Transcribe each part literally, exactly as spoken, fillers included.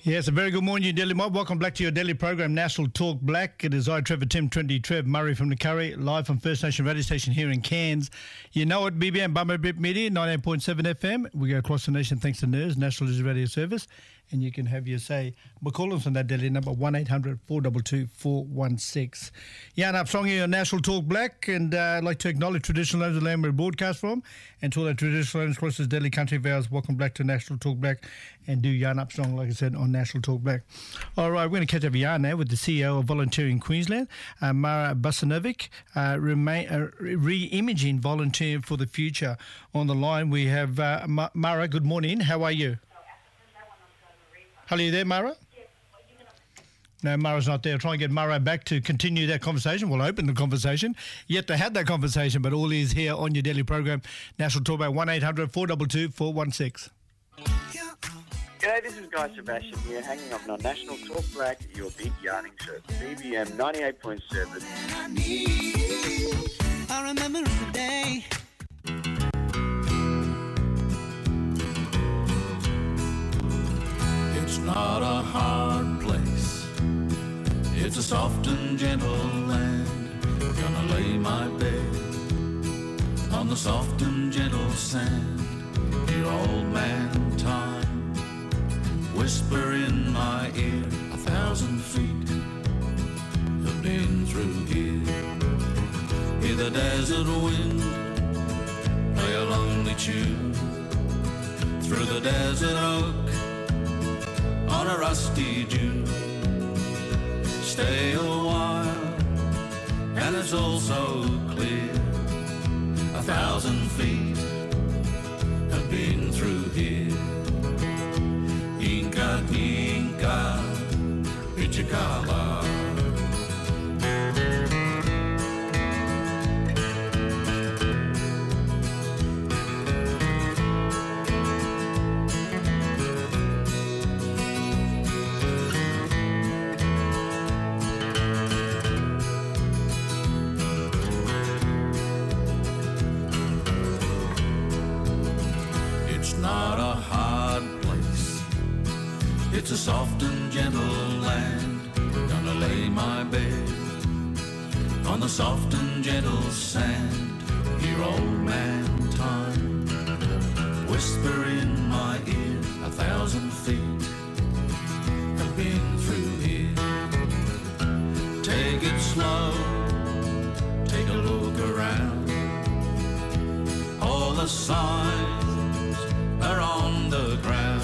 Yes, a very good morning, you Delhi Mob. Welcome back to your daily program, National Talk Black. It is I, Trevor Tim, twenty Trev Murray from the Curry, live from First Nation Radio Station here in Cairns. You know it, B B M Bummer Bip Media, ninety-eight point seven F M. We go across the nation thanks to N I R S, National Digital Radio Service. And you can have your say. But call us on that daily number, one eight hundred four two two four one six. Jan Armstrong here on National Talk Black. And uh, I'd like to acknowledge traditional owners of the land we broadcast from. And to all our traditional owners across this deadly country of ours, welcome back to National Talk Black. And do Jan Armstrong, like I said, on National Talk Black. All right, we're going to catch up with Jan now with the C E O of Volunteering Queensland, uh, Mara Basanovic, uh, remain, uh, re-imaging Volunteering for the Future. On the line, we have uh, Mara. Good morning. How are you? Hello, you there, Mara? No, Mara's not there. Try and get Mara back to continue that conversation. We'll open the conversation. Yet to have that conversation, but all is here on your daily program, National Talk About one eight hundred four two two four one six. G'day, this is Guy Sebastian here, hanging up on National Talk Black, your big yarning show. B B M ninety-eight point seven. I remember the day. It's not a hard place. It's a soft and gentle land. Gonna lay my bed on the soft and gentle sand. Dear old man time, whisper in my ear. A thousand feet have been through here. Hear the desert wind play a lonely tune through the desert oak on a rusty June. Stay a while, and it's all so clear. A thousand feet have been through here. Inca, Inca, Pichicala. It's a soft and gentle land. Gonna lay my bed on the soft and gentle sand. Hear old man time whisper in my ear. A thousand feet have been through here. Take it slow, take a look around. All the signs are on the ground.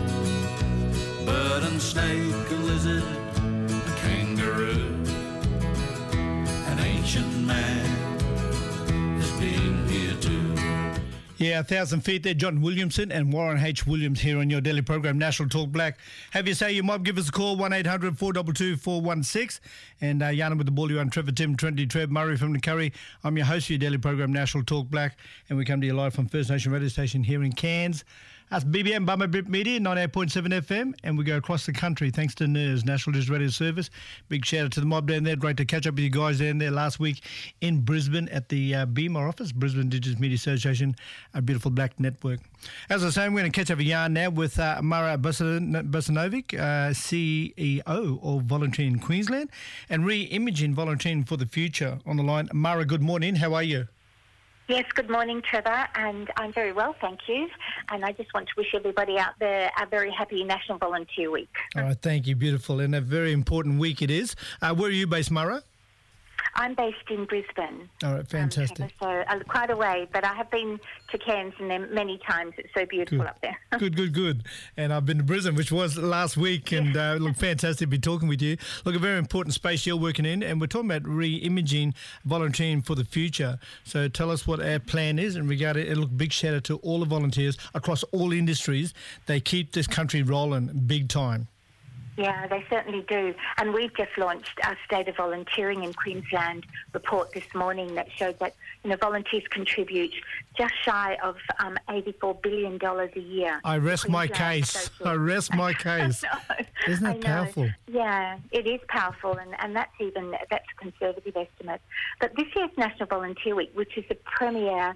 Bird and snake, a lizard, a kangaroo. An ancient man has been here too. Yeah, a thousand feet there. John Williamson and Warren H. Williams here on your daily program, National Talk Black. Have you say your mob, give us a call, one eight hundred four two two four one six. And uh, Yana with the ball, you're on Trevor Tim, twenty Trev Murray from the Curry. I'm your host for your daily program, National Talk Black. And we come to you live from First Nation Radio Station here in Cairns. That's B B M Bummer Bip Media, ninety-eight point seven F M, and we go across the country thanks to N I R S, National Digital Radio Service. Big shout out to the mob down there. Great to catch up with you guys down there last week in Brisbane at the uh, B M A R office, Brisbane Indigenous Media Association, a beautiful black network. As I was saying, we're going to catch up a yarn now with uh, Mara Basanovic, uh, C E O of Volunteering Queensland, and re-imaging Volunteering for the Future on the line. Mara, good morning. How are you? Yes, good morning, Trevor, and I'm very well, thank you. And I just want to wish everybody out there a very happy National Volunteer Week. All right, thank you, beautiful, and a very important week it is. Uh, where are you based, Mara? I'm based in Brisbane. All right, fantastic. Um, so uh, quite a way, but I have been to Cairns and then many times. It's so beautiful good. up there. good, good, good. And I've been to Brisbane, which was last week, and uh, look, fantastic to be talking with you. Look, a very important space you're working in, and we're talking about re-imaging volunteering for the future. So tell us what our plan is in regard to it. Look, big shout out to all the volunteers across all industries. They keep this country rolling big time. Yeah, they certainly do. And we've just launched our State of Volunteering in Queensland report this morning that showed that, you know, volunteers contribute just shy of um, eighty-four billion dollars a year. I rest my case. I rest my case. Isn't that powerful? Yeah, it is powerful, and, and that's even, that's a conservative estimate. But this year's National Volunteer Week, which is the premier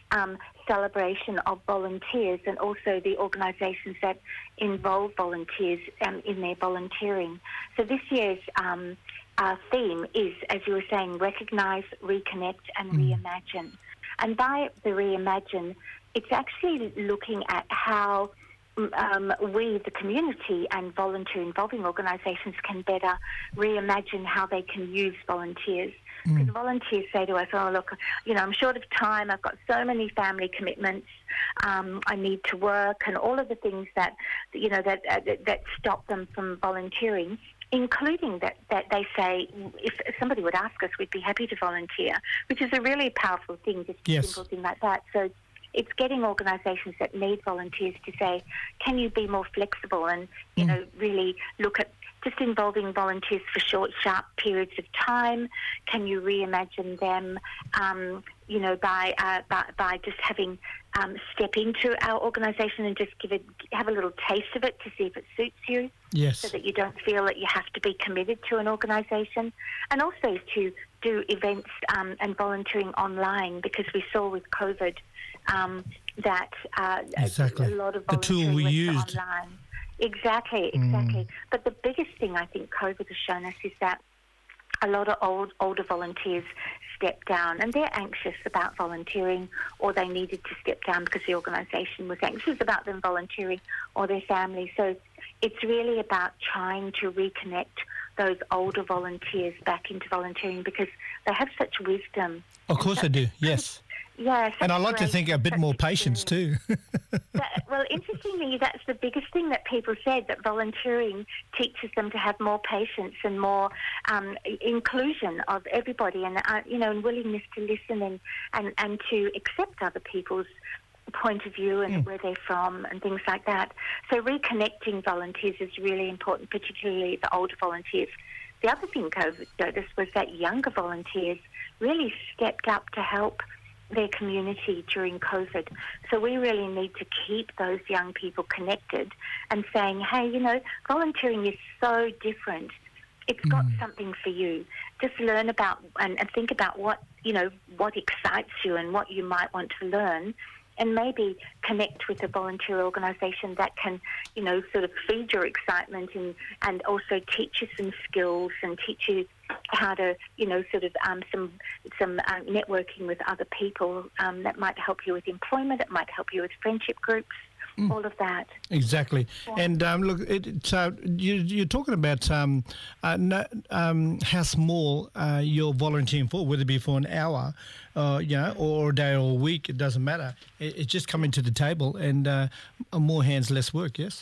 um, celebration of volunteers and also the organisations that involve volunteers um, in their volunteering. So this year's um, our theme is, as you were saying, recognise, reconnect and mm. reimagine. And by the reimagine, it's actually looking at how um, we, the community and volunteer involving organisations can better reimagine how they can use volunteers. Because mm. volunteers say to us, oh, look, you know, I'm short of time, I've got so many family commitments, um, I need to work, and all of the things that, you know, that, uh, that, that stop them from volunteering, including that, that they say, if somebody would ask us, we'd be happy to volunteer, which is a really powerful thing, just a yes. simple thing like that. So it's getting organisations that need volunteers to say, can you be more flexible and, you mm. know, really look at just involving volunteers for short, sharp periods of time? Can you reimagine them, um, you know, by, uh, by by just having um, step into our organisation and just give it, have a little taste of it to see if it suits you, yes, so that you don't feel that you have to be committed to an organisation, and also to do events um, and volunteering online, because we saw with COVID um, that uh, exactly. a lot of the tool we went used online. Exactly, exactly. Mm. But the biggest thing I think COVID has shown us is that a lot of old, older volunteers stepped down, and they're anxious about volunteering, or they needed to step down because the organisation was anxious about them volunteering, or their family. So it's really about trying to reconnect those older volunteers back into volunteering, because they have such wisdom. Of course they do, yes. Yes, and I like to think a bit more patience too. that, well, interestingly, that's the biggest thing that people said, that volunteering teaches them to have more patience and more um, inclusion of everybody, and uh, you know, and willingness to listen and, and, and to accept other people's point of view and mm. where they're from and things like that. So reconnecting volunteers is really important, particularly the older volunteers. The other thing COVID noticed was that younger volunteers really stepped up to help their community during COVID. So we really need to keep those young people connected and saying, hey, you know, volunteering is so different. It's got mm. something for you. Just learn about and, and think about what, you know, what excites you and what you might want to learn, and maybe connect with a volunteer organisation that can, you know, sort of feed your excitement and, and also teach you some skills and teach you how to, you know, sort of um, some some um, networking with other people um, that might help you with employment, it might help you with friendship groups, mm. all of that. Exactly. Yeah. And um, look, it, it's, uh, you, you're talking about um, uh, no, um, how small uh, you're volunteering for, whether it be for an hour, uh, you know, or a day or a week, it doesn't matter. It, it's just coming to the table, and uh, more hands, less work, yes?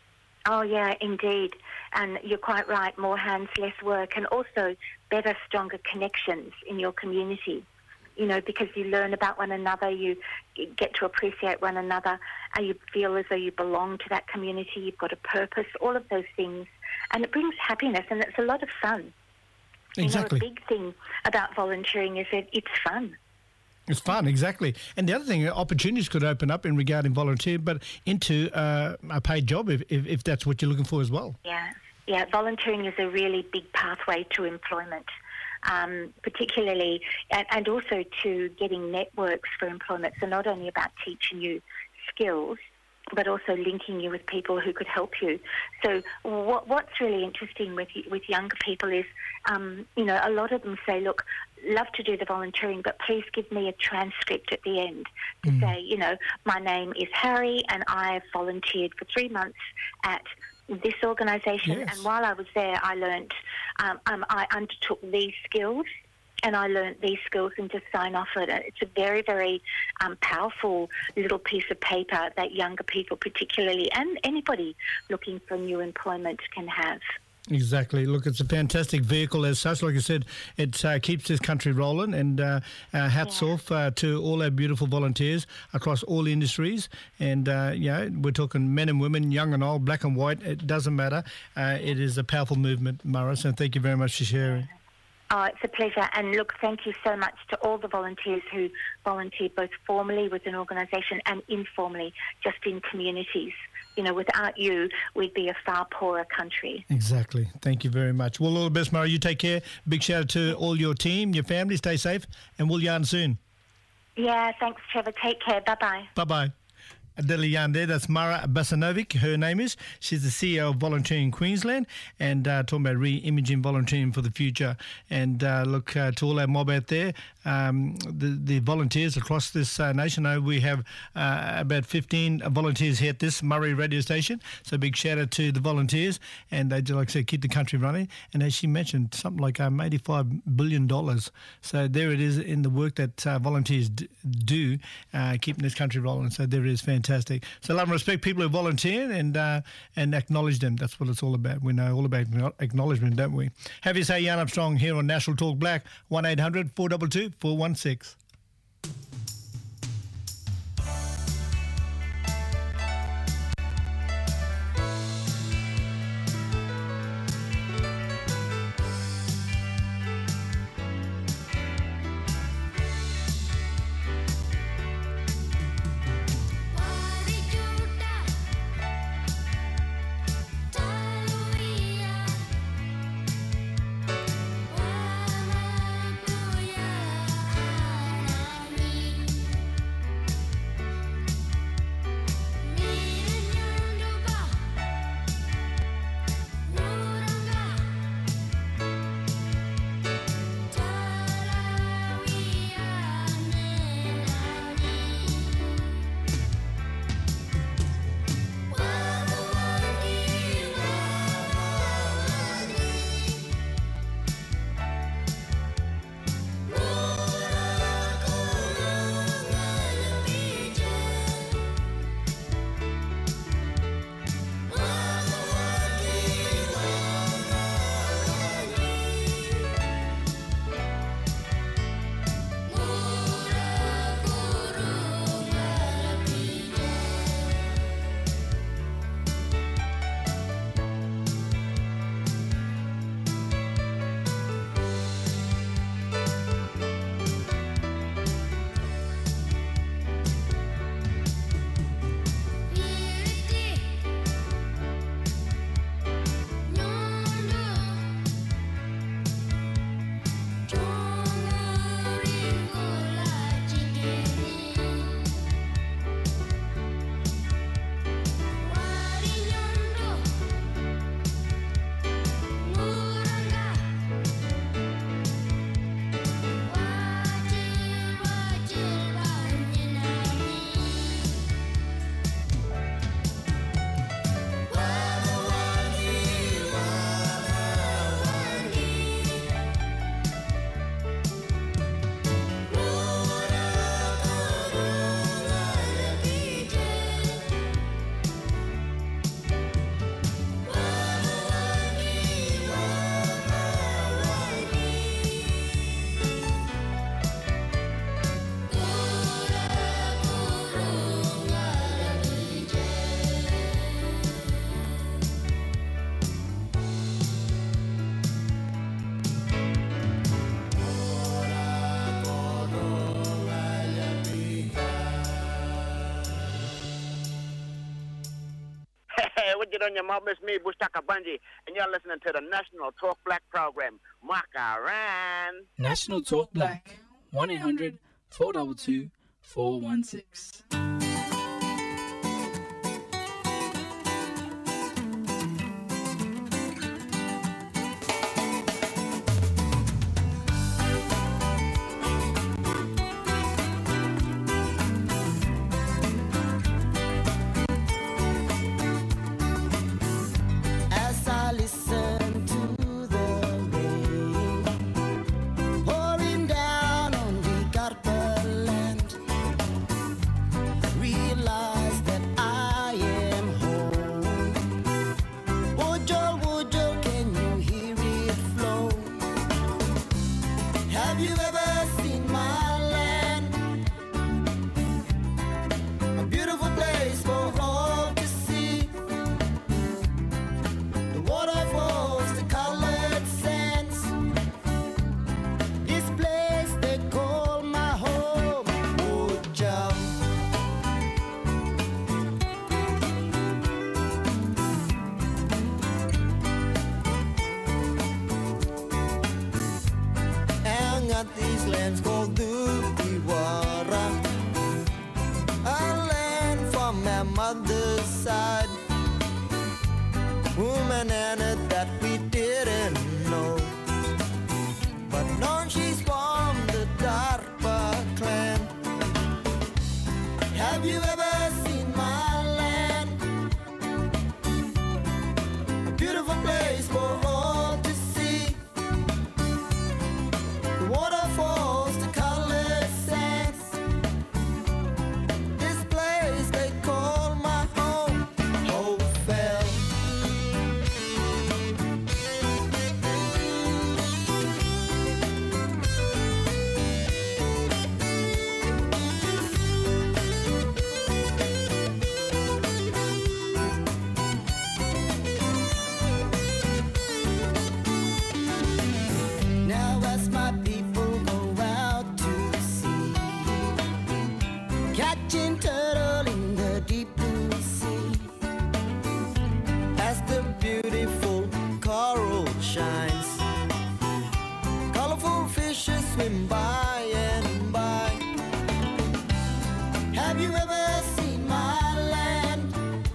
Oh, yeah, indeed. And you're quite right, more hands, less work, and also better, stronger connections in your community, you know, because you learn about one another, you get to appreciate one another, and you feel as though you belong to that community, you've got a purpose, all of those things. And it brings happiness, and it's a lot of fun. Exactly. You know, a big thing about volunteering is that it's fun. It's fun, exactly. And the other thing, opportunities could open up in regarding volunteer, but into uh, a paid job if, if, if that's what you're looking for as well. Yeah, yeah. Volunteering is a really big pathway to employment, um, particularly, and, and also to getting networks for employment. So not only about teaching you skills, but also linking you with people who could help you. So what, what's really interesting with with younger people is, um, you know, a lot of them say, look, love to do the volunteering, but please give me a transcript at the end to mm. say, you know, my name is Harry and I volunteered for three months at this organisation, yes. and while I was there, I learnt, um, um, I undertook these skills, and I learnt these skills, and just sign off it. It's a very, very um, powerful little piece of paper that younger people particularly, and anybody looking for new employment, can have. Exactly. Look, it's a fantastic vehicle as such. Like I said, it uh, keeps this country rolling, and uh, uh, hats yeah. off uh, to all our beautiful volunteers across all industries. And, uh, you know, we're talking men and women, young and old, black and white. It doesn't matter. Uh, it is a powerful movement, Maris, and thank you very much for sharing. Oh, it's a pleasure. And look, thank you so much to all the volunteers who volunteer both formally with an organisation and informally, just in communities. You know, without you, we'd be a far poorer country. Exactly. Thank you very much. Well, all the best, Mara. You take care. Big shout out to all your team, your family. Stay safe, and we'll yarn soon. Yeah, thanks, Trevor. Take care. Bye-bye. Bye-bye. Adele Yan there, that's Mara Basanovic, her name is. She's the C E O of Volunteering Queensland, and uh, talking about re-imaging volunteering for the future. And uh, look, uh, to all our mob out there, um, the, the volunteers across this uh, nation, I know we have uh, about fifteen volunteers here at this Murray radio station, so big shout out to the volunteers, and they, like I said, keep the country running. And as she mentioned, something like um, eighty-five billion dollars. So there it is in the work that uh, volunteers d- do, uh, keeping this country rolling. So there it is, fantastic. So love and respect people who volunteer and uh, and acknowledge them. That's what it's all about. We know all about acknowledgement, don't we? Have you say Jan Armstrong here on National Talk Black, one eight hundred four two two four one six. On your mob, it's me, Bushtaka Bunji, and you're listening to the National Talk Black program. Makaran. National Talk Black, one eight hundred four two two four one six. Pouring down on the Carter land. passing by and by. Have you ever seen my land?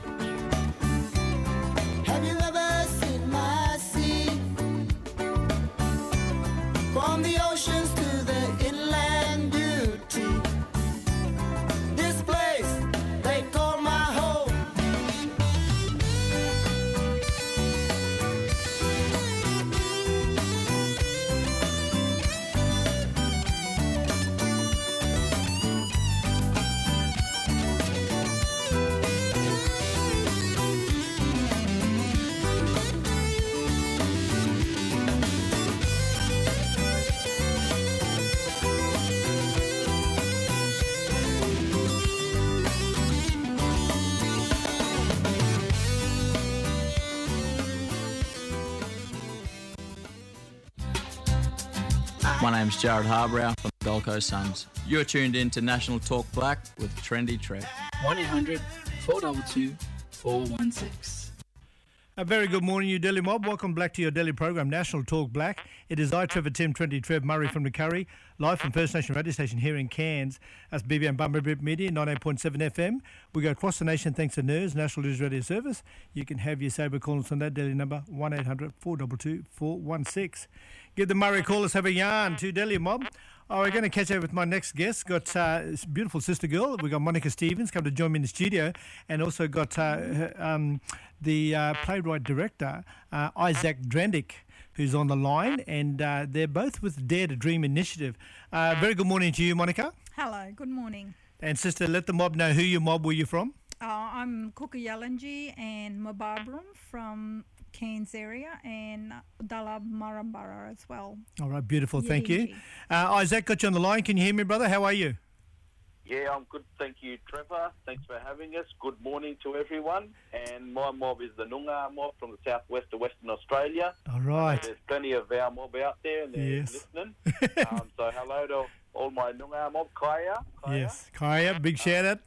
Have you ever seen my sea? From the oceans to the inland beauty, this place they call my home. My name's Jared Harbrow from the Gold Coast Suns. You're tuned in to National Talk Black with Trendy Trev. one eight hundred four two two four one six. A very good morning, you Delhi mob. Welcome back to your daily program, National Talk Black. It is I, Trevor Tim, Trendy Trev, Murray from the Curry, live from First Nation radio station here in Cairns. That's B B M Bumble Bip Media, ninety-eight point seven F M. We go across the nation thanks to N I R S, National News Radio Service. You can have your saber call us on that daily number, one eight hundred four two two four one six. Give the Murray call, let's have a yarn to Delhi mob. Oh, we're going to catch up with my next guest. Got uh, this beautiful sister girl. We've got Monica Stevens come to join me in the studio, and also got uh, her, um, the uh, playwright director, uh, Isaac Drandick, who's on the line, and uh, they're both with Dare to Dream Initiative. Uh, very good morning to you, Monica. Hello, good morning. And sister, let the mob know who your mob, where you're from. Uh, I'm Kukuyalanji and Mabarbrum from Cairns area, and Dalab Marambara as well. All right, beautiful, thank Yidinji. you. Uh, Isaac, got you on the line. Can you hear me, brother? How are you? Yeah, I'm good. Thank you, Trevor. Thanks for having us. Good morning to everyone. And my mob is the Noongar mob from the southwest of Western Australia. All right. There's plenty of our mob out there, and they're Yes. listening. um, so hello to all my Noongar mob. Kaya. Kaya. Yes, Kaya, big shout out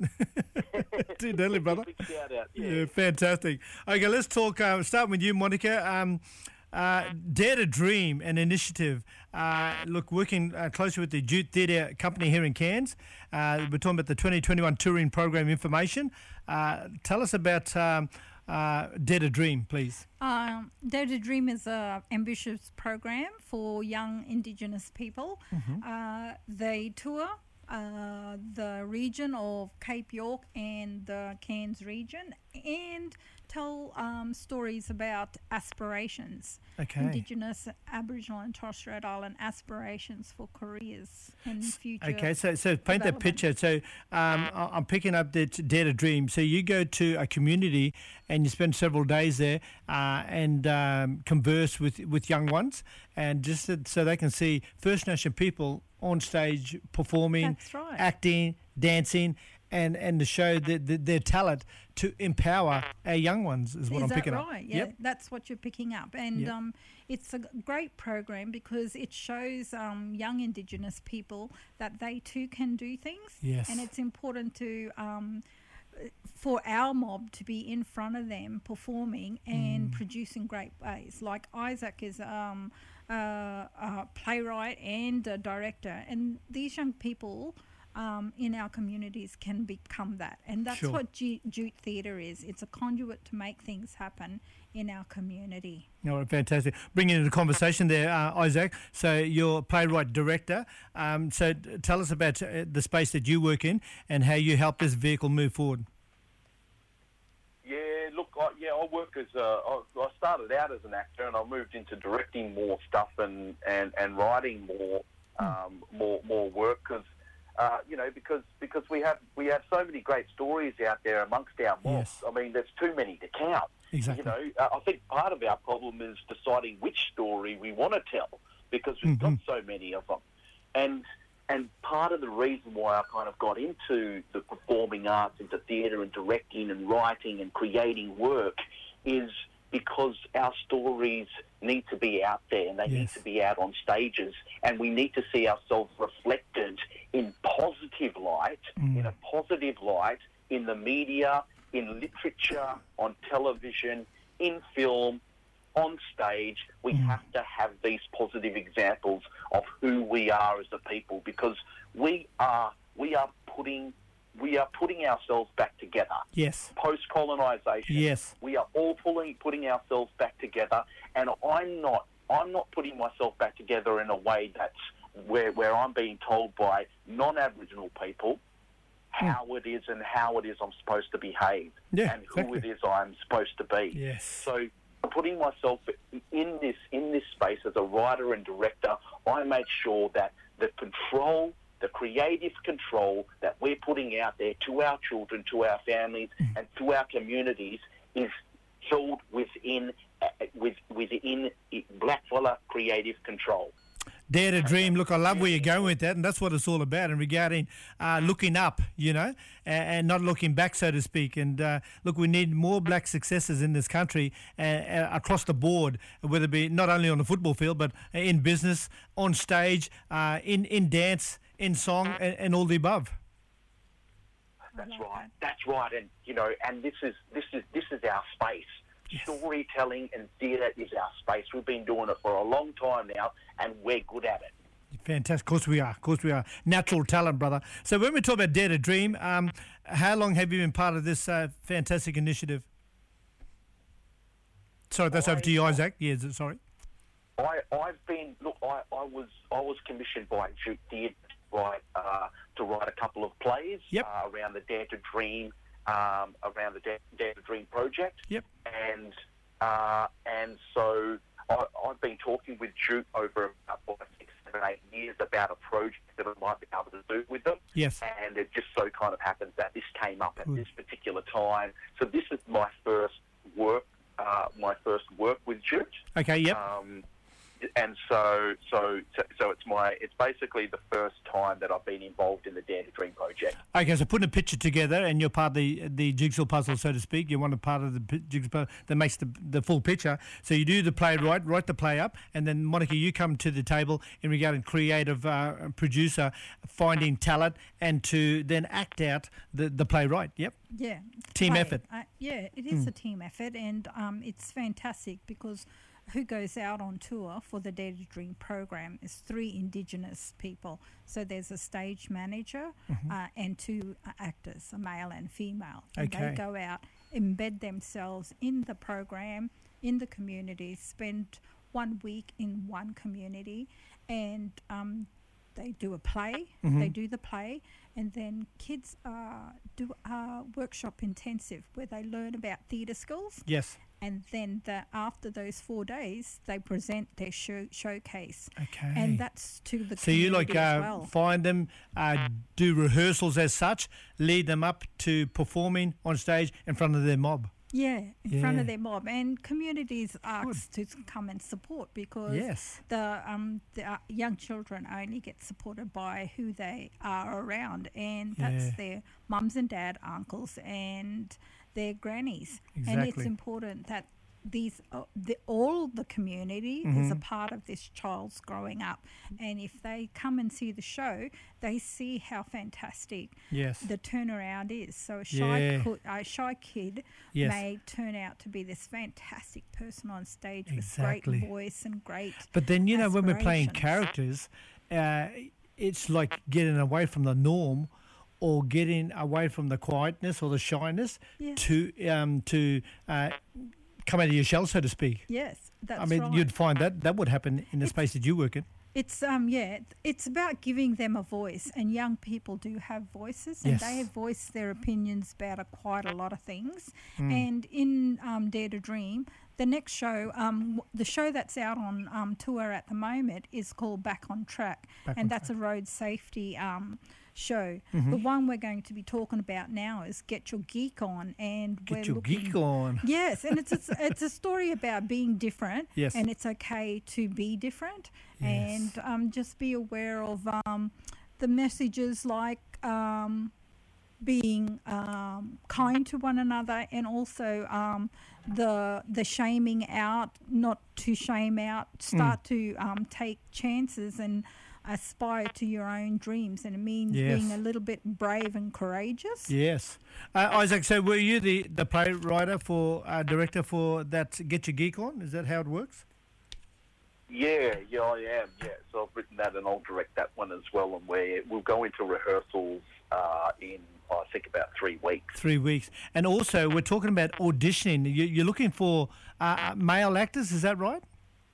to Delhi, brother. Big shout out. Yeah, Yeah. fantastic. Okay, let's talk. Uh, start with you, Monica. Um, uh, Dare to Dream, an initiative. Uh, look, working uh, closely with the Jute Theatre Company here in Cairns. Uh, we're talking about the twenty twenty-one touring program information. Uh, tell us about um, uh, Dare to Dream, please. Um, Dare to Dream is an ambitious program for young Indigenous people. Uh, they tour uh, the region of Cape York and the Cairns region and tell um, stories about aspirations. Okay. Indigenous, Aboriginal and Torres Strait Island aspirations for careers and future. Okay, so so paint that development. picture. So um, I- I'm picking up the t- Dare to Dream. So you go to a community and you spend several days there uh, and um, converse with, with young ones, and just so- so they can see First Nation people on stage performing, That's right. acting, dancing, and, and to show the, the, their talent to empower our young ones is what Is I'm that picking right? up. Yeah, Yep. that's what you're picking up, and Yep. um, it's a g- great program because it shows um, young Indigenous people that they too can do things. Yes. And it's important to um, for our mob to be in front of them performing and Mm. producing great plays. Like Isaac is um, uh, a playwright and a director, and these young people. Um, in our communities can become that, and that's Sure. what Ju- Jute Theatre is. It's a conduit to make things happen in our community. All right, fantastic. Bringing into the conversation there, uh, Isaac. So you're playwright director. Um, so d- tell us about uh, the space that you work in and how you help this vehicle move forward. Yeah, look, I, yeah, I work as a, I, I started out as an actor, and I moved into directing more stuff and, and, and writing more um, more more work because uh, you know because because we have we have so many great stories out there amongst our mobs. Yes. I mean, there's too many to count. Exactly. You know, uh, I think part of our problem is deciding which story we want to tell because we've got so many of them, and. And part of the reason why I kind of got into the performing arts, into theatre and directing and writing and creating work is because our stories need to be out there and they need Yes. to be out on stages, and we need to see ourselves reflected in positive light, in a positive light in the media, in literature, on television, in film, on stage, we have to have these positive examples of who we are as a people, because we are we are putting we are putting ourselves back together. Yes. Post-colonisation. Yes. We are all pulling putting ourselves back together, and I'm not I'm not putting myself back together in a way that's where where I'm being told by non-Aboriginal people how it is and how it is I'm supposed to behave, Yeah, and who exactly. it is I'm supposed to be. Yes. So putting myself in this in this space as a writer and director, I made sure that the control, the creative control that we're putting out there to our children, to our families, and to our communities is held within uh, with, within blackfella creative control. Dare to dream. Look, I love where you're going with that, and that's what it's all about. And regarding uh, looking up, you know, and, and not looking back, so to speak. And uh, look, we need more black successes in this country uh, uh, across the board, whether it be not only on the football field, but in business, on stage, uh, in in dance, in song, and, and all the above. That's right. That's right. And you know, and this is this is this is our space. Yes. Storytelling and theatre is our space. We've been doing it for a long time now, and we're good at it. Fantastic. Of course we are. Of course we are. Natural talent, brother. So when we talk about Dare to Dream, um, how long have you been part of this uh, fantastic initiative? Sorry, that's I, over to you, Isaac. Yeah, sorry. I, I've been look. I, I was I was commissioned by Duke Deer to write uh, to write a couple of plays Yep. uh, around the Dare to Dream. Um, around the Dare, Dare to Dream project. Yep. And uh, and so I, I've been talking with Duke over about five, six, seven, eight years about a project that I might be able to do with them. Yes. And it just so kind of happens that this came up at Good. this particular time. So this is my first work, uh, my first work with Duke. Okay, yep. Um, and so, so, so, so it's my, it's basically the first time that I've been involved in the Dare to Dream project. Okay, so putting a picture together, and you're part of the the jigsaw puzzle, so to speak. You're one of part of the pi- jigsaw puzzle that makes the the full picture. So you do the play right, write the play up, and then Monica, you come to the table in regarding creative uh, producer, finding talent, and to then act out the the play right. Yep. Yeah. Team play. effort. Uh, yeah, it is a team effort, and um, it's fantastic because who goes out on tour for the Dare to Dream program is three Indigenous people. So there's a stage manager uh, and two uh, actors, a male and female. And Okay. they go out, embed themselves in the program, in the community, spend one week in one community, and um, they do a play. They do the play, and then kids uh, do a workshop intensive where they learn about theatre skills. Yes. And then the, after those four days, they present their show, showcase. Okay. And that's to the So you community like uh, as well. find them, uh, do rehearsals as such, lead them up to performing on stage in front of their mob. Yeah, in front Yeah. of their mob. And communities asked to come and support because Yes. the um the uh, young children only get supported by who they are around, and that's Yeah. their mums and dad, uncles, and their grannies. And it's Exactly. important that these uh, the, all the community is a part of this child's growing up, and if they come and see the show, they see how fantastic Yes. the turnaround is. So a shy, Yeah. co- a shy kid Yes. may turn out to be this fantastic person on stage Exactly. with great voice and great. But then, you know, when we're playing aspirations. characters, uh, it's like getting away from the norm or getting away from the quietness or the shyness Yeah. to um, to uh, come out of your shell, so to speak. Yes, that's I mean, right. you'd find that that would happen in the space that you work in. It's um yeah, it's about giving them a voice, and young people do have voices, and Yes. they voice their opinions about a, quite a lot of things. Hmm. And in um, Dare to Dream, the next show, um, w- the show that's out on um, tour at the moment is called Back on Track, Back and on that's a road safety um, show. Mm-hmm. The one we're going to be talking about now is Get Your Geek On, and we're Get your looking, geek on. Yes, and it's a, it's a story about being different, Yes. and it's okay to be different, Yes. and um, just be aware of um, the messages like um, being um, kind to one another, and also um, the the shaming out, not to shame out, start to um, take chances and aspire to your own dreams, and it means Yes. being a little bit brave and courageous. Yes. Uh, Isaac, so were you the, the playwright for, uh, director for that Get Your Geek On? Is that how it works? Yeah, yeah, I am. Yeah, so I've written that, and I'll direct that one as well. And we we'll go into rehearsals uh, in I think about three weeks. Three weeks. And also, we're talking about auditioning. You, you're looking for uh, male actors, is that right?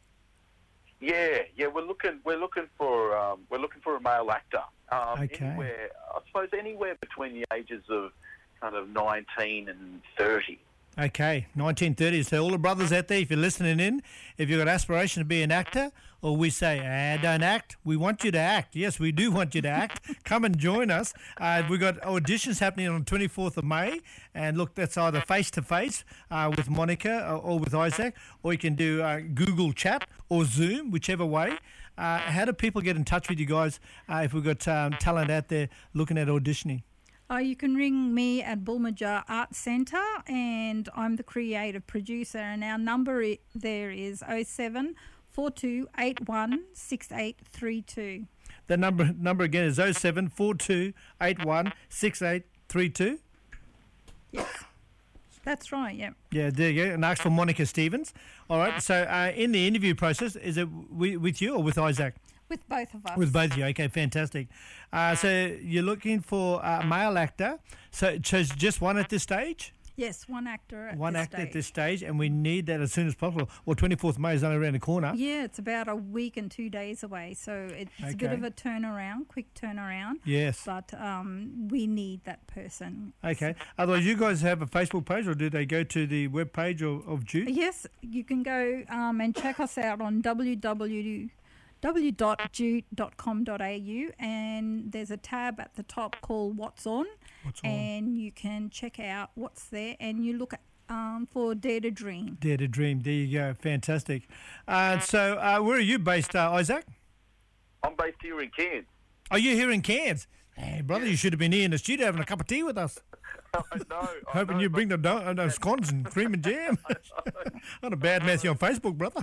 Yeah, yeah, we're looking we're looking for um, we're looking for a male actor. Um, Okay. Anywhere, I suppose anywhere between the ages of kind of nineteen and thirty. Okay, nineteen thirties. So all the brothers out there, if you're listening in, if you've got aspiration to be an actor, or we say, ah, don't act, we want you to act. Yes, we do want you to act. Come and join us. Uh, we've got auditions happening on the twenty-fourth of May. And look, that's either face-to-face uh, with Monica or, or with Isaac, or you can do uh, Google Chat or Zoom, whichever way. Uh, how do people get in touch with you guys uh, if we've got um, talent out there looking at auditioning? Uh, you can ring me at Bulmajar Arts Centre, and I'm the creative producer, and our number I- there is oh seven four two eight one six eight three two. The number number again is oh seven four two eight one six eight three two. Yes, that's right, yeah. Yeah, there you go. And ask for Monica Stevens. All right. So uh, in the interview process, is it w- with you or with Isaac? With both of us. With both of you. Okay, fantastic. Uh, so you're looking for a male actor. So, so it's just one at this stage? Yes, one actor at One this actor stage. at this stage, and we need that as soon as possible. Well, twenty-fourth of May is only around the corner. Yeah, it's about a week and two days away, so it's a bit Okay. of a turnaround, quick turnaround. Yes. But um, we need that person. Okay. Otherwise, you guys have a Facebook page, or do they go to the web page of, of Jude? Yes, you can go um, and check us out on w w w dot jude dot com dot a u, and there's a tab at the top called What's On, What's on? and you can check out what's there, and you look at, um, for Dare to Dream. Dare to Dream. There you go. Fantastic. Uh, so uh, where are you based, uh, Isaac? I'm based here in Cairns. Are you here in Cairns? Hey, brother, you should have been here in the studio having a cup of tea with us. I know. I Hoping know, you but- bring the do- uh, those scones and cream and jam. Not a bad mess you on Facebook, brother.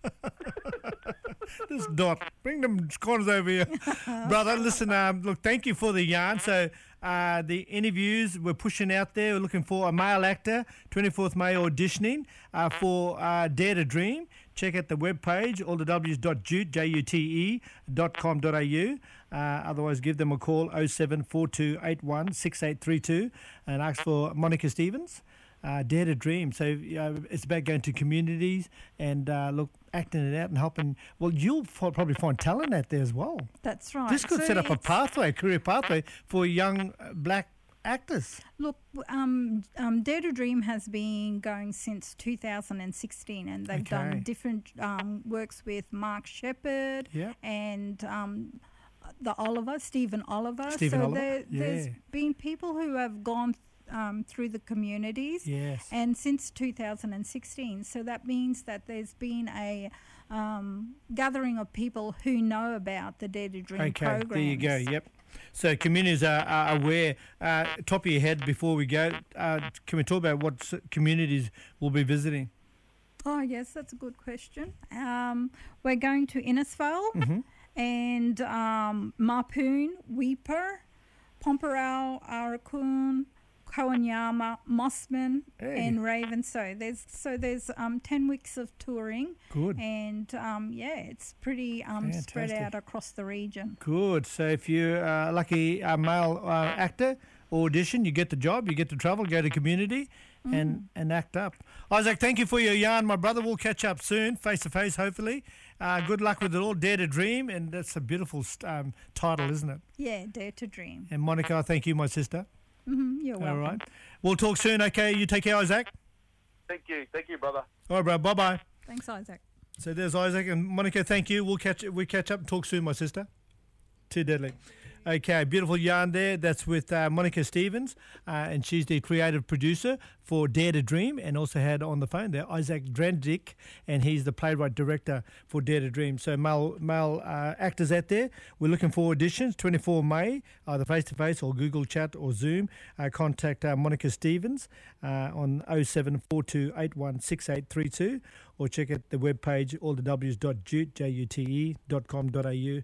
This Dot, bring them scones over here. Brother, listen, um, look, thank you for the yarn. So uh, the interviews we're pushing out there. We're looking for a male actor, twenty-fourth May auditioning uh, for uh, Dare to Dream. Check out the webpage, all the W's dot jute, J U T E, dot com dot a u. Uh, otherwise, give them a call, oh seven four two eight one six eight three two, and ask for Monica Stevens. Uh, Dare to Dream. So uh, it's about going to communities and uh, look, acting it out and helping. Well, you'll f- probably find talent out there as well. That's right. This could So set up a it's- pathway, a career pathway for young uh, black actors. Look, um, um, Dare to Dream has been going since two thousand sixteen, and they've Okay. done different um, works with Mark Shepherd Yep. and um, the Oliver, Stephen Oliver. Stephen so Oliver, there, there's yeah. been people who have gone um, through the communities. Yes. And since two thousand sixteen, so that means that there's been a um, gathering of people who know about the Dare to Dream Okay, programs. there you go. Yep. So communities are, are aware. Uh, top of your head before we go, uh, can we talk about what s- communities we'll be visiting? Oh, yes, that's a good question. Um, we're going to Innisfail Mm-hmm. and um, Mapoon, Weeper, Pomperau, Arakoon, Kowanyama, Mossman, Hey. and Raven. So there's so there's um, ten weeks of touring, Good. and um, yeah, it's pretty um, spread Fantastic. out across the region. Good. So if you're a lucky uh, male uh, actor, audition, you get the job, you get to travel, go to community, and, and act up. Isaac, thank you for your yarn, my brother. We'll catch up soon, face to face, hopefully. Uh, good luck with it all. Dare to Dream, and that's a beautiful um, title, isn't it? Yeah, Dare to Dream. And Monica, I thank you, my sister. hmm You're welcome. All right. We'll talk soon, okay? You take care, Isaac. Thank you. Thank you, brother. All right, bro. Bye-bye. Thanks, Isaac. So there's Isaac and Monica. Thank you. We'll catch we catch up and talk soon, my sister. Too deadly. Okay, beautiful yarn there. That's with uh, Monica Stevens, uh, and she's the creative producer for Dare to Dream, and also had on the phone there Isaac Drendick, and he's the playwright director for Dare to Dream. So male male uh, actors out there, we're looking for auditions. twenty-fourth of May, either face to face or Google Chat or Zoom. Uh, contact uh, Monica Stevens uh, on oh seven four two eight one six eight three two, or check out the webpage all the W's dot jute, J U T E dot com dot a u.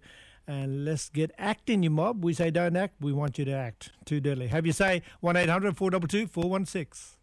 And let's get acting, you mob. We say don't act, we want you to act. Too deadly. Have you say one eight hundred four two two four one six.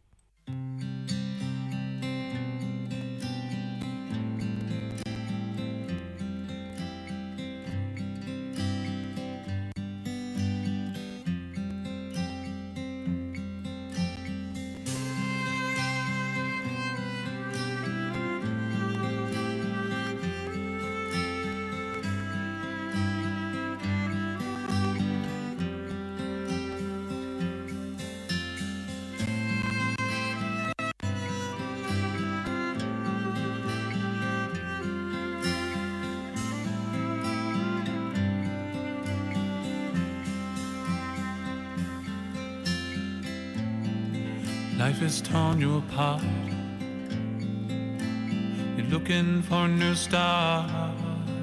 Life has torn you apart. You're looking for a new start.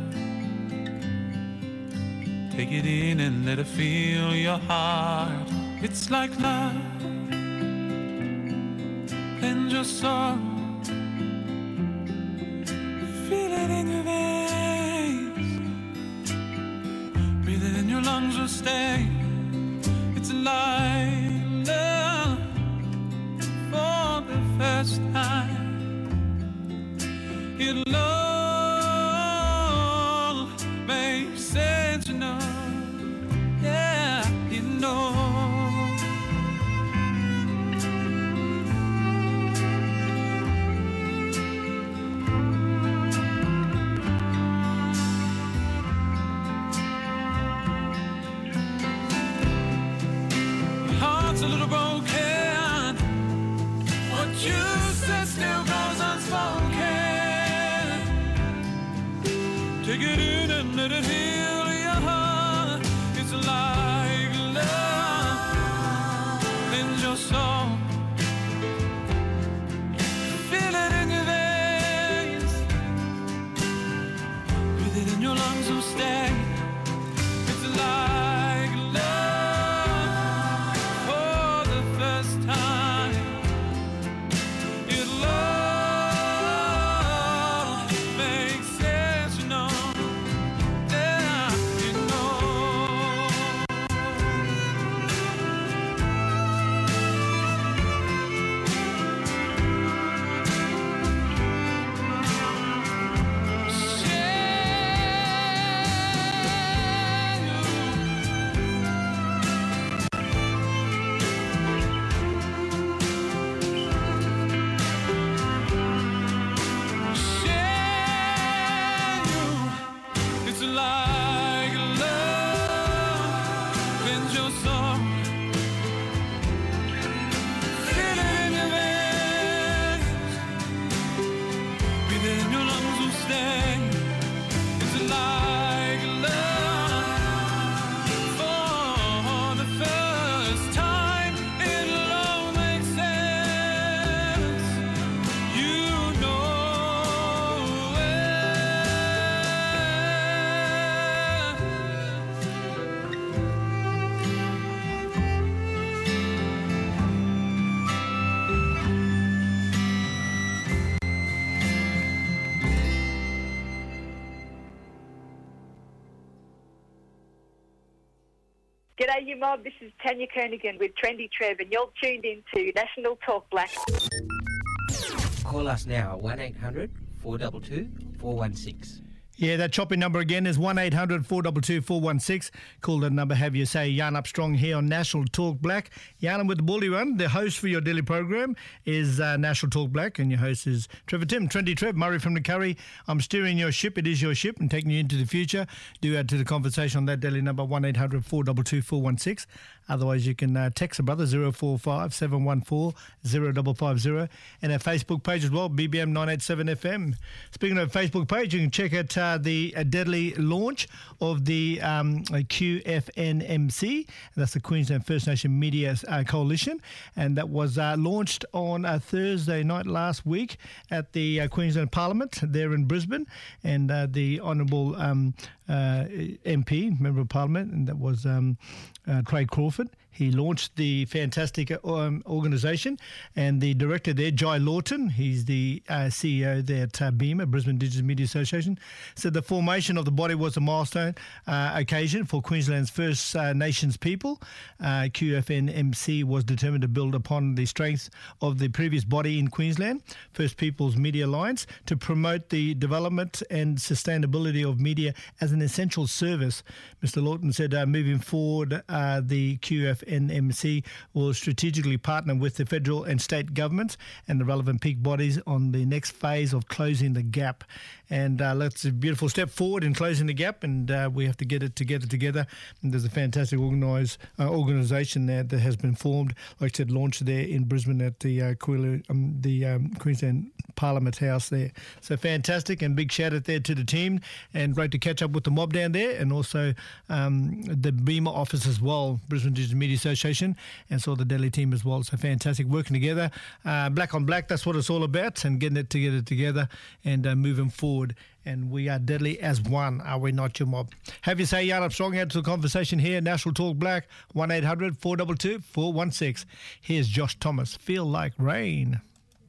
Take it in and let it feel your heart. It's like love and your soul. Feel it in your veins. Breathe it in your lungs will stay. It's like love for the first time. It'll all make sense, you know. Yeah, you know. Your heart's a little broken. What you said still goes unspoken. Take it in and let it heal your heart. It's like love in your soul. Feel it in your veins. Breathe it in your lungs will stay. It's like love for the first time. It'll all make sense, you know. Yeah, you know. It's like love in your soul. Feel it in your veins. Breathe it in your lungs will stay. It's like love for the first time. It'll all make sense. You know it. G'day, you mob. This is Tanya Kernigan with Trendy Trev, and you're tuned in to National Talk Black. Call us now, one eight hundred four two two four one six. Yeah, that chopping number again is one eight hundred four two two four one six. Call that number, have you say Yarn Up Strong here on National Talk Black. Yarn with the Bully Run. The host for your daily program is uh, National Talk Black, and your host is Trevor Tim, Trendy Trev, Murray from the Curry. I'm steering your ship. It is your ship and taking you into the future. Do add to the conversation on that daily number, one eight hundred four two two four one six. Otherwise, you can uh, text a brother, zero four five seven one four zero five five zero. And our Facebook page as well, B B M nine eight seven F M. Speaking of Facebook page, you can check out uh, the uh, deadly launch of the um, Q F N M C. That's the Queensland First Nation Media uh, Coalition. And that was uh, launched on uh, Thursday night last week at the uh, Queensland Parliament there in Brisbane. And uh, the Honourable um, uh, M P, Member of Parliament, and that was um, uh, Craig Crawford. He launched the fantastic um, organisation, and the director there, Jai Lawton, he's the uh, C E O there at uh, BEMA, Brisbane Indigenous Media Association, said the formation of the body was a milestone uh, occasion for Queensland's First uh, Nations people. Uh, Q F N M C was determined to build upon the strengths of the previous body in Queensland, First Peoples Media Alliance, to promote the development and sustainability of media as an essential service. Mister Lawton said uh, moving forward, uh, the Q F N M C will strategically partner with the federal and state governments and the relevant peak bodies on the next phase of closing the gap. And uh, that's a beautiful step forward in closing the gap, and uh, we have to get it together together. And there's a fantastic organised uh, organisation there that has been formed, like I said, launched there in Brisbane at the uh, Queensland, um, the um, Queensland Parliament House there. So fantastic, and big shout out there to the team, and great to catch up with the mob down there, and also um, the BEMA office as well, Brisbane Indigenous Media Association, and saw the Delhi team as well. So fantastic working together, uh, black on black. That's what it's all about, and getting it together together and uh, moving forward. And we are deadly as one, are we not, your mob? Have you say Yarn Up Strong out to the conversation here, National Talk Black, one eight hundred four two two four one six. Here's Josh Thomas, Feel Like Rain.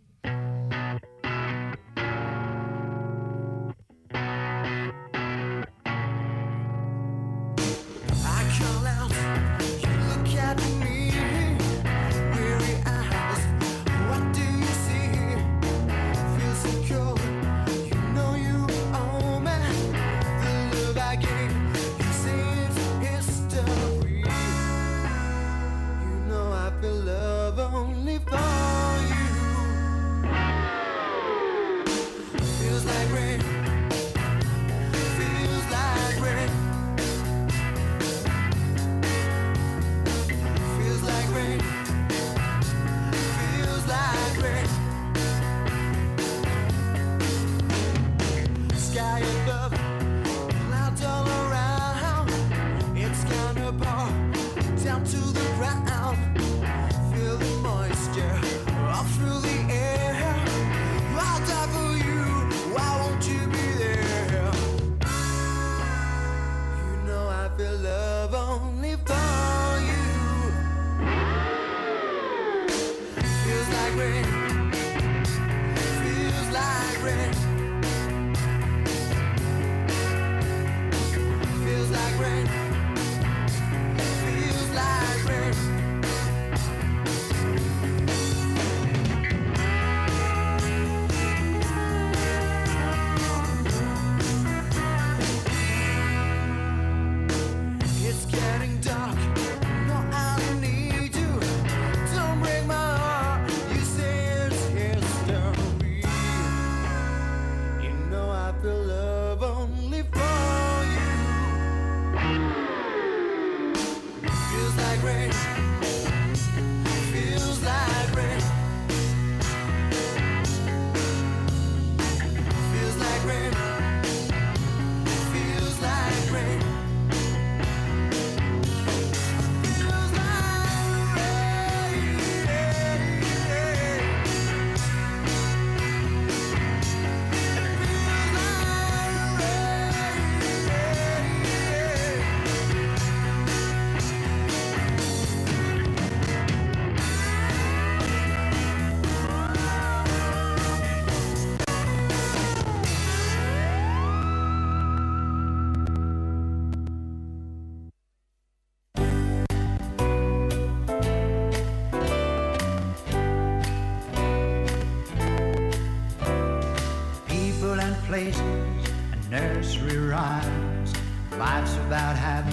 places and nursery rhymes. Life's about having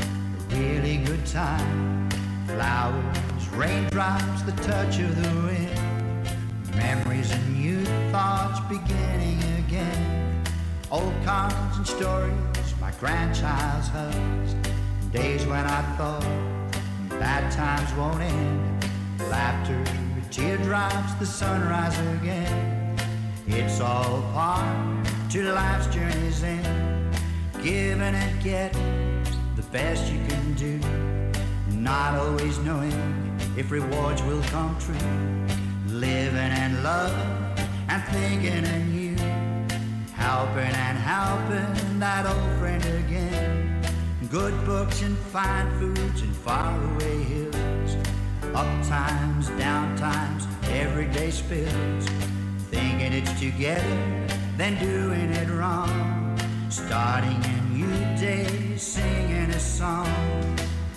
a really good time. Flowers, raindrops, the touch of the wind. Memories and youth thoughts beginning again. Old cards and stories my grandchild's hugs. Days when I thought bad times won't end. Laughter, teardrops, the sunrise again. It's all part to life's journey's end. Giving and getting the best you can do. Not always knowing if rewards will come true. Living and loving and thinking of you. Helping and helping that old friend again. Good books and fine foods and faraway hills. Up times, down times, everyday spills. Thinking it's together, then doing it wrong. Starting a new day, singing a song.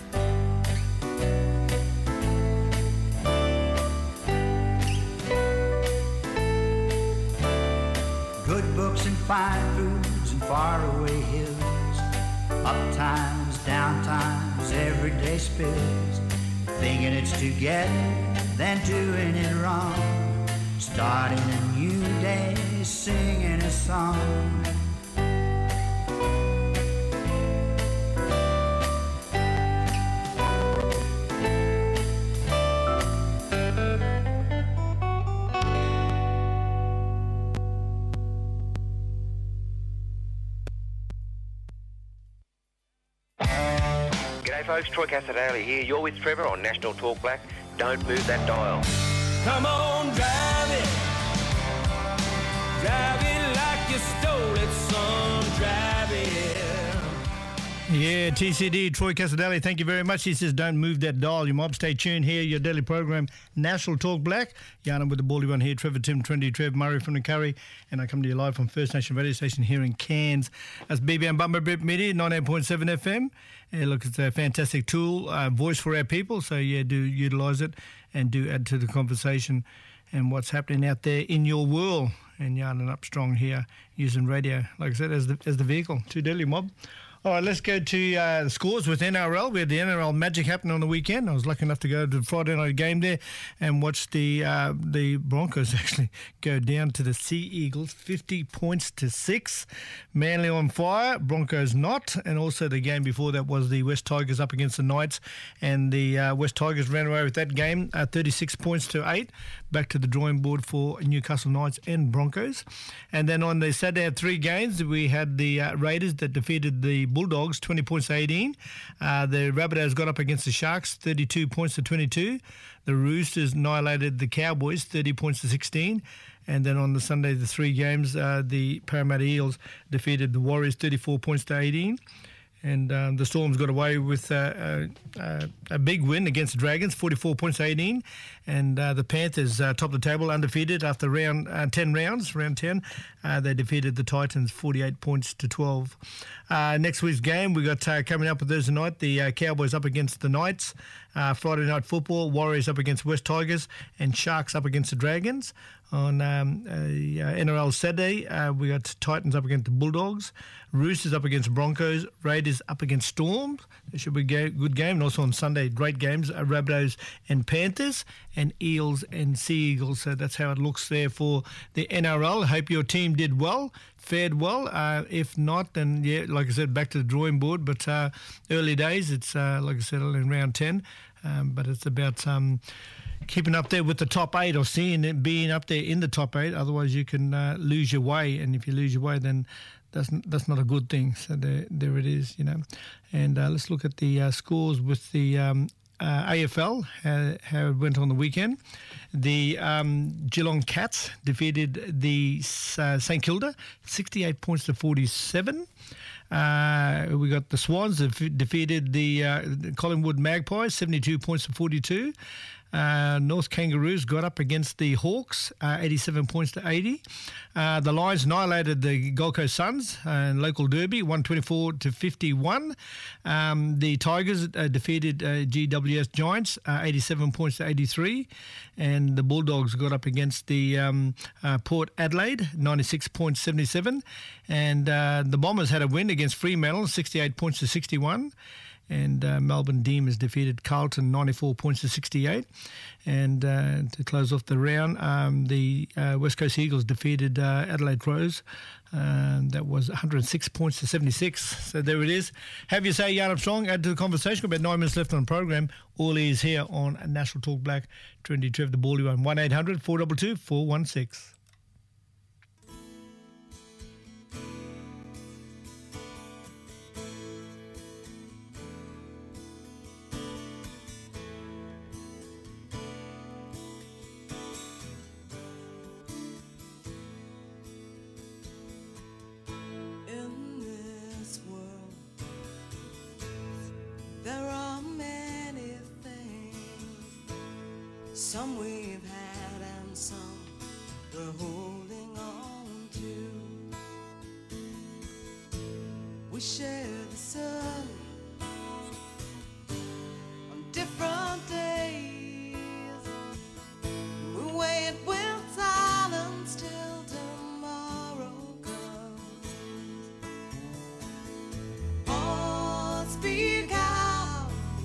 Good books and fine foods and faraway hills. Up times, down times, everyday spills. Thinking it's together, then doing it wrong. Starting a new day, singing a song. G'day folks, Troy Casadale here. You're with Trevor on National Talk Black. Don't move that dial. Come on, drive it. Drive it like you stole it, son. Drive it. Yeah, T C D, Troy Casadale, thank you very much. He says, don't move that dial. Your mob, stay tuned here. Your daily program, National Talk Black. Yana with the Baldy one here. Trevor, Tim, Trendy, Trev, Murray from the Curry. And I come to you live from First Nation Radio Station here in Cairns. That's B B M Bumba Brit Media, ninety-eight point seven F M. Yeah, look, it's a fantastic tool, uh, voice for our people. So, yeah, do utilise it and do add to the conversation and what's happening out there in your world. And yarning up strong here using radio, like I said, as the, as the vehicle. Too deadly, mob. All right, let's go to uh, the scores with N R L. We had the N R L Magic happen on the weekend. I was lucky enough to go to the Friday night game there and watch the uh, the Broncos actually go down to the Sea Eagles, fifty points to six. Manly on fire, Broncos not. And also the game before that was the West Tigers up against the Knights, and the uh, West Tigers ran away with that game, uh, thirty-six points to eight. Back to the drawing board for Newcastle Knights and Broncos. And then on the Saturday, three games, we had the uh, Raiders that defeated the Bulldogs, twenty points to eighteen. Uh, the Rabbitohs got up against the Sharks, thirty-two points to twenty-two. The Roosters annihilated the Cowboys, thirty points to sixteen. And then on the Sunday, the three games, uh, the Parramatta Eels defeated the Warriors, thirty-four points to eighteen. And um, the Storms got away with uh, uh, a big win against the Dragons, forty-four points to eighteen. And uh, the Panthers uh, topped the table, undefeated after round uh, ten rounds, round ten. Uh, they defeated the Titans, forty-eight points to twelve. Uh, next week's game, we got uh, coming up on Thursday night, the uh, Cowboys up against the Knights. Uh, Friday night football, Warriors up against West Tigers, and Sharks up against the Dragons. On um, uh, N R L Saturday, uh, we got Titans up against the Bulldogs, Roosters up against Broncos, Raiders up against Storms. It should be a good game. And also on Sunday, great games, uh, Rabbitohs and Panthers, and Eels and Sea Eagles. So that's how it looks there for the N R L. I hope your team did well, fared well. Uh, if not, then, yeah, like I said, back to the drawing board. But uh, early days, it's, uh, like I said, in round ten. Um, but it's about... Um, keeping up there with the top eight, or seeing it being up there in the top eight. Otherwise, you can uh, lose your way, and if you lose your way, then that's that's not a good thing. So there, there it is, you know. And uh, let's look at the uh, scores with the um, uh, A F L, how, how it went on the weekend. The um, Geelong Cats defeated the uh, St Kilda, sixty-eight points to forty-seven. Uh, we got the Swans that defeated the uh, Collingwood Magpies, seventy-two points to forty-two. Uh, North Kangaroos got up against the Hawks, uh, eighty-seven points to eighty. Uh, the Lions annihilated the Gold Coast Suns in uh, local derby, one twenty-four to fifty-one. Um, the Tigers uh, defeated uh, G W S Giants, uh, eighty-seven points to eighty-three. And the Bulldogs got up against the um, uh, Port Adelaide, ninety-six points seventy-seven. And uh, the Bombers had a win against Fremantle, sixty-eight points to sixty-one. And uh, Melbourne Demons defeated Carlton, ninety-four points to sixty-eight. And uh, to close off the round, um, the uh, West Coast Eagles defeated uh, Adelaide Crows. Um, that was one hundred six points to seventy-six. So there it is. Have your say, Yarn Armstrong. Add to the conversation. About nine minutes left on the program. All is here on National Talk Black. Trendy Trev, the Baldy one. one eight hundred four two two four one six. Some we've had and some we're holding on to. We share the sun on different days. We wait with silence till tomorrow comes. Oh, speak out,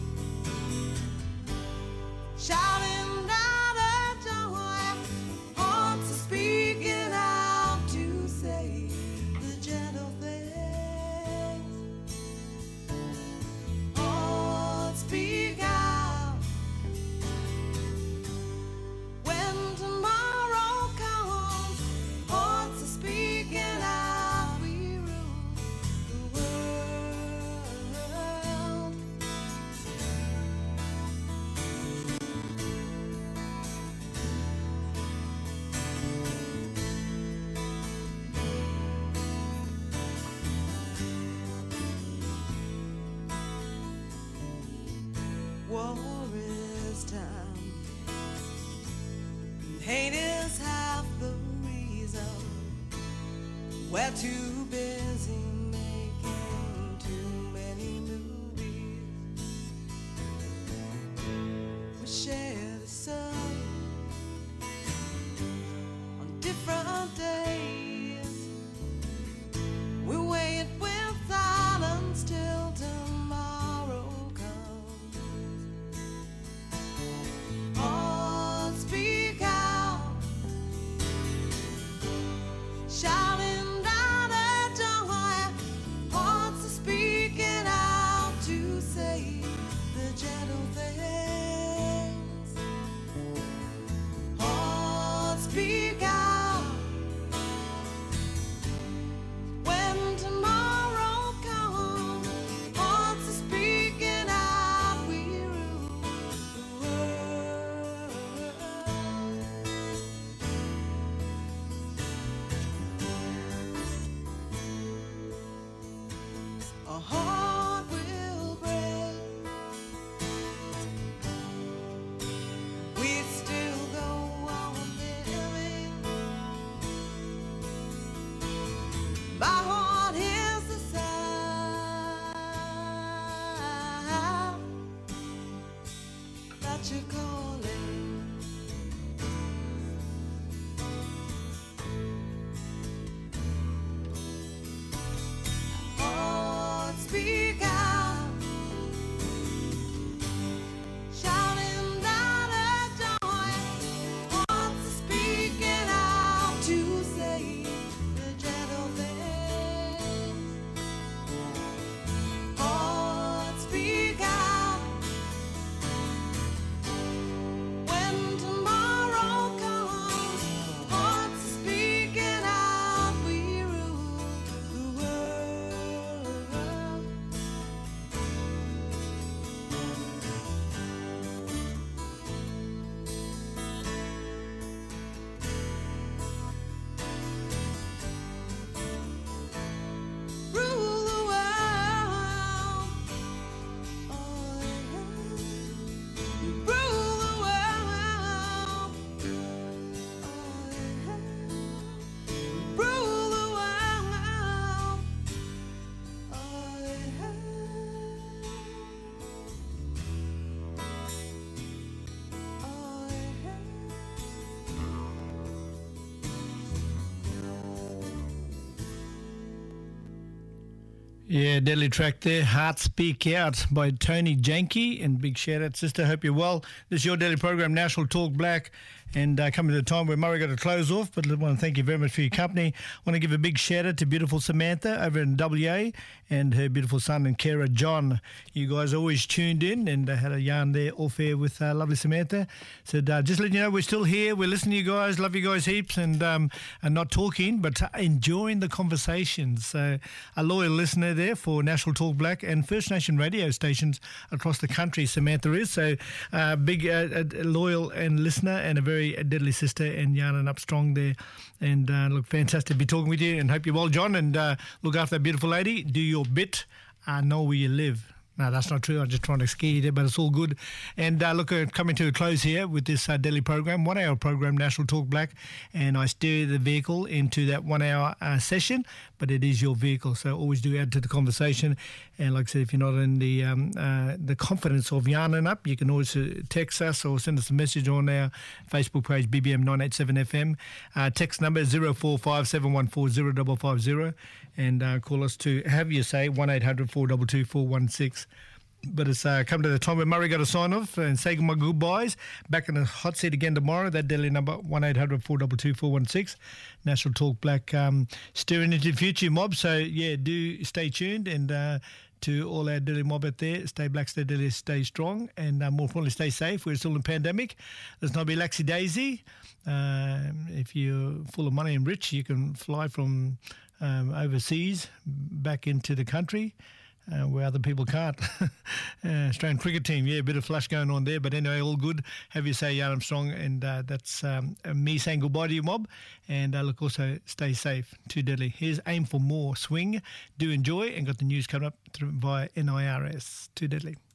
shouting. War is time, and hate is half the reason. We're too busy making too many movies. We share the sun on different days. We wait with silence till tomorrow. Oh, speak out, shouting down the joy, hearts are speaking out to say the gentle things. Oh, speak out, when tomorrow comes, hearts are speaking out, we rule the world. A heart will break, we still go on living. My heart hears the sound that you're calling. Oh, speak out, shouting down the joy, hearts are speaking out to say the gentle things. Oh, speak out, when tomorrow comes, hearts are speaking out, we rule the world. Rule the world. Oh, yeah. Rule the world. Oh, yeah. Rule the world. Oh, yeah. Oh, yeah. Yeah, deadly track there, Heart Speak Out by Tony Janke, and big shout out, sister, hope you're well. This is your daily program, National Talk Black, and uh, coming to the time where Murray got to close off, but I want to thank you very much for your company. I want to give a big shout out to beautiful Samantha over in W A and her beautiful son and carer John. You guys always tuned in, and uh, had a yarn there off air with uh, lovely Samantha. Said, uh, just letting you know we're still here, we're listening to you guys, love you guys heaps, and um, and not talking, but uh, enjoying the conversations. So a loyal listener there for National Talk Black and First Nation radio stations across the country, Samantha is. So uh, big uh, uh, loyal and listener, and a very deadly sister, and yarning up strong there. And uh, look, fantastic to be talking with you, and hope you're well, John, and uh, look after that beautiful lady. Do your bit. I know where you live. No, that's not true. I'm just trying to scare you there, but it's all good. And uh, look, uh, coming to a close here with this uh, daily program, one-hour program, National Talk Black, and I steer the vehicle into that one-hour uh, session, but it is your vehicle, so always do add to the conversation. And like I said, if you're not in the um, uh, the confidence of yarning up, you can always uh, text us or send us a message on our Facebook page, B B M nine eight seven F M. Uh, text number zero four five seven one four zero five five zero, and uh, call us to have your say, one eight hundred four two two four one six. But it's uh, come to the time where Murray got to sign off and say my goodbyes. Back in the hot seat again tomorrow. That daily number, one eight hundred four two two four one six. National Talk Black, um, steering into the future, mob. So, yeah, do stay tuned. And uh, to all our daily mob out there, stay black, stay daily, stay strong. And uh, more importantly, stay safe. We're still in pandemic. Let's not be laxy-daisy. Uh, if you're full of money and rich, you can fly from um, overseas back into the country. Uh, where other people can't. uh, Australian cricket team, yeah, a bit of flush going on there. But anyway, all good. Have you say, Yarn Armstrong. And uh, that's um, me saying goodbye to you, mob. And uh, look, also stay safe. Too deadly. Here's Aim for More Swing. Do enjoy. And got the news coming up through via N I R S. Too deadly.